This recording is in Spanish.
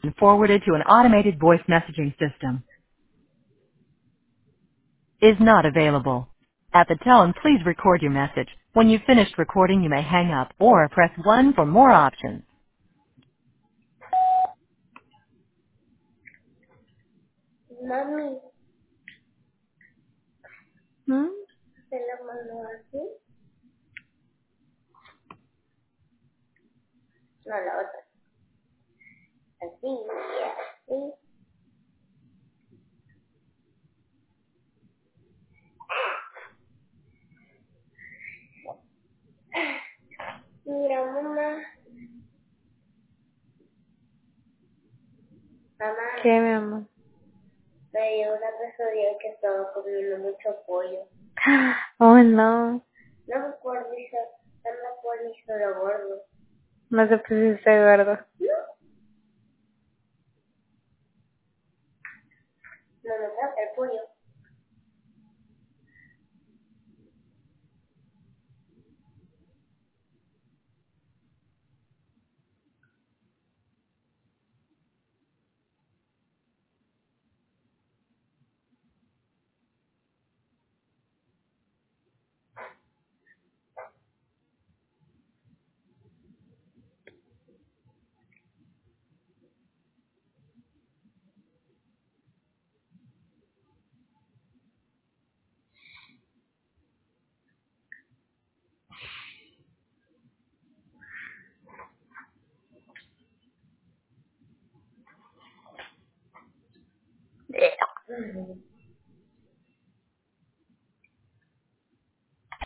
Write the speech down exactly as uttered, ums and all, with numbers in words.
forwarded to an automated voice messaging system. Is not available. At the tone, please record your message. When you've finished recording, you may hang up or press one for more options. Mami, ¿Mm? ¿se lo mandó así? No, la otra. Así, y así. Mira, mamá. Mamá, ¿Qué, mi amor? me dio una pesadilla que estaba comiendo mucho pollo. Oh, no. No me acuerdo, hizo, no me acuerdo, hizo lo gordo. No te pusiste gordo. No, no me encanta el pollo.